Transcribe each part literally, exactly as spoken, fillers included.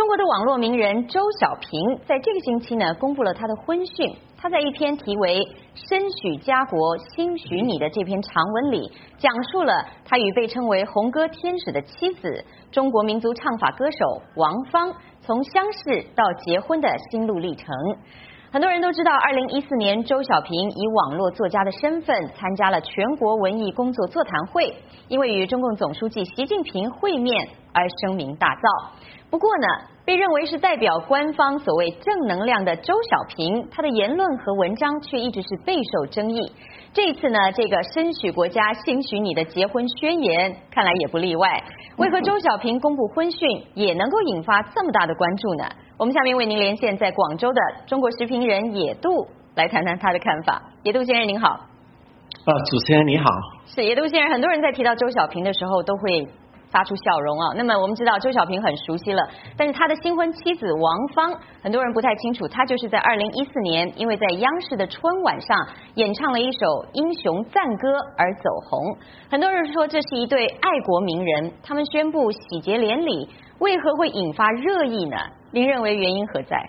中国的网络名人周小平在这个星期呢，公布了他的婚讯。他在一篇题为《深许家国，兴许你》的这篇长文里，讲述了他与被称为红歌天使的妻子、中国民族唱法歌手王芳从相识到结婚的心路历程。很多人都知道，二零一四年周小平以网络作家的身份参加了全国文艺工作座谈会，因为与中共总书记习近平会面而声名大噪。不过呢，被认为是代表官方所谓正能量的周小平，他的言论和文章却一直是备受争议。这一次呢，这个深许国家兴许你的结婚宣言，看来也不例外。为何周小平公布婚讯也能够引发这么大的关注呢？我们下面为您连线在广州的中国时评人野渡，来谈谈他的看法。野渡先生您好。 啊，主持人你好。 是野渡先生，很多人在提到周小平的时候都会发出笑容啊。那么我们知道周小平很熟悉了，但是他的新婚妻子王芳，很多人不太清楚，他就是在二零一四年因为在央视的春晚上演唱了一首英雄赞歌而走红。很多人说这是一对爱国名人，他们宣布喜结连理，为何会引发热议呢？您认为原因何在？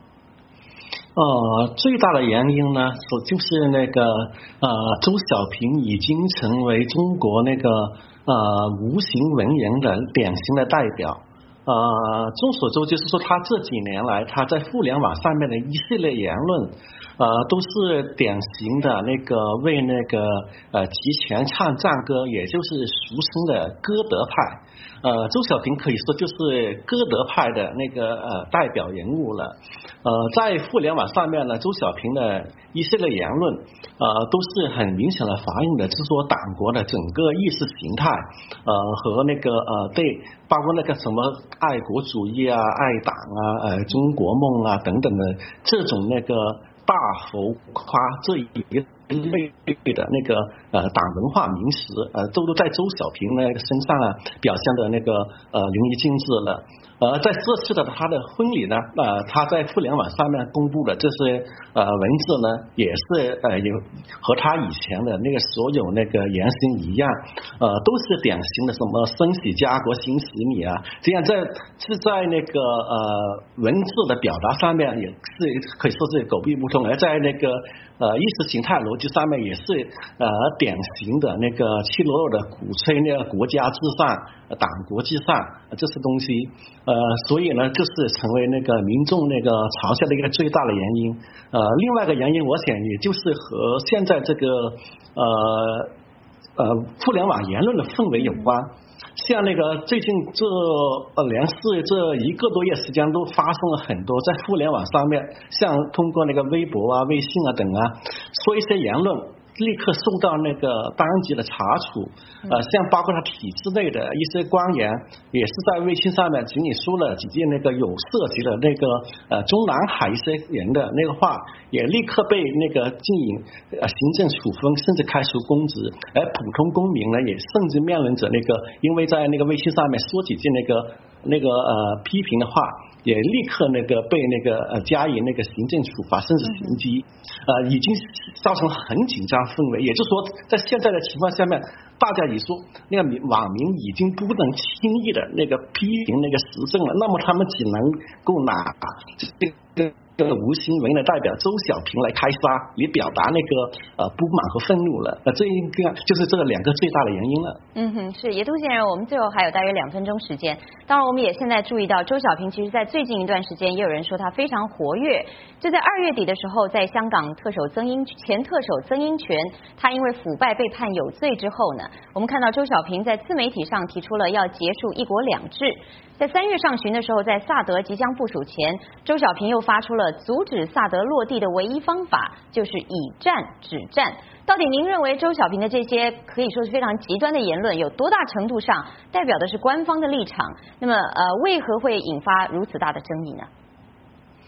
呃，最大的原因呢，就是那个呃，周小平已经成为中国那个呃无形文人的典型的代表。呃，众所周知，就是说他这几年来他在互联网上面的一系列言论，呃，都是典型的那个为那个呃集权唱赞歌，也就是俗称的歌德派。呃，周小平可以说就是歌德派的那个呃代表人物了。呃，在互联网上面呢，周小平的一系列言论，呃，都是很明显的反映的就是说党国的整个意识形态，呃，和那个呃对，包括那个什么爱国主义啊、爱党啊、呃中国梦啊等等的这种那个大浮夸这一类的那个呃党文化名词，呃都都在周小平那个身上啊表现的那个呃淋漓尽致了。呃，在这次的他的婚礼呢，呃，他在互联网上面公布的这些呃文字呢，也是呃有和他以前的那个所有那个言行一样，呃，都是典型的什么深许家国兴许你啊，这样在是在那个呃文字的表达上面也是可以说是狗屁不通，而在那个呃意识形态逻辑上面也是呃典型的那个赤裸裸的鼓吹那个国家至上、党国至上这些东西。呃，所以呢，就是成为那个民众那个嘲笑的一个最大的原因。呃，另外一个原因，我想也就是和现在这个呃呃互联网言论的氛围有关。像那个最近这呃连续这一个多月时间，都发生了很多在互联网上面，像通过那个微博啊、微信啊等啊，说一些言论，立刻受到那个当局的查处，呃，像包括他体制内的一些官员，也是在微信上面仅仅说了几句那个有涉及的那个呃中南海一些人的那个话，也立刻被那个进行呃行政处分，甚至开除公职。而普通公民呢，也甚至面临着那个因为在那个微信上面说几句那个那个呃批评的话，也立刻那个被那个呃加以那个行政处罚，甚至刑拘，呃，已经造成很紧张氛围。也就是说，在现在的情况下面，大家也说那个网民已经不能轻易的那个批评那个时政了，那么他们只能够拿这个这个无形文的代表周小平来开杀，以表达那个呃不满和愤怒了。呃，这应该就是这两个最大的原因了。 嗯哼，是野渡先生，我们最后还有大约两分钟时间。当然，我们也现在注意到周小平，其实在最近一段时间，也有人说他非常活跃。就在二月底的时候，在香港特首曾荫前特首曾荫权，他因为腐败被判有罪之后呢，我们看到周小平在自媒体上提出了要结束一国两制。在三月上旬的时候，在萨德即将部署前，周小平又发出了阻止萨德落地的唯一方法就是以战止战。到底您认为周小平的这些可以说是非常极端的言论，有多大程度上代表的是官方的立场？那么呃，为何会引发如此大的争议呢？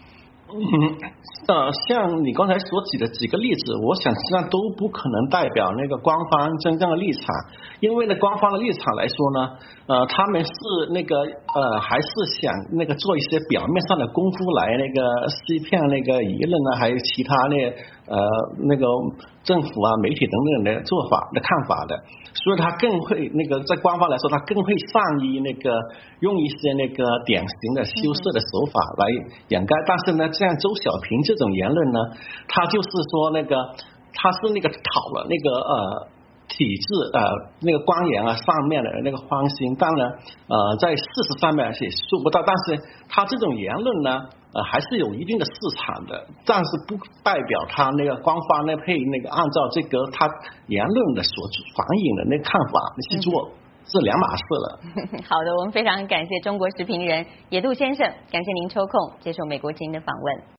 嗯，呃，像你刚才所举的几个例子，我想实际上都不可能代表那个官方真正的立场，因为呢，官方的立场来说呢，呃，他们是那个呃，还是想那个做一些表面上的功夫来那个欺骗那个舆论呢，还有其他那呃那个政府啊、媒体等等的做法的看法的，所以他更会那个在官方来说，他更会善于那个用一些那个典型的修饰的手法来掩盖，但是呢，像周小平这种言论呢，他就是说那个他是那个讨了那个呃。体制呃那个官员啊上面的那个欢心，当然呃在事实上面也做不到，但是他这种言论呢呃还是有一定的市场的，但是不代表他那个官方呢会那个按照这个他言论的所反映的那个看法去做，嗯、是两码事了。 好的，我们非常感谢中国时评人野渡先生，感谢您抽空接受美国之音的访问。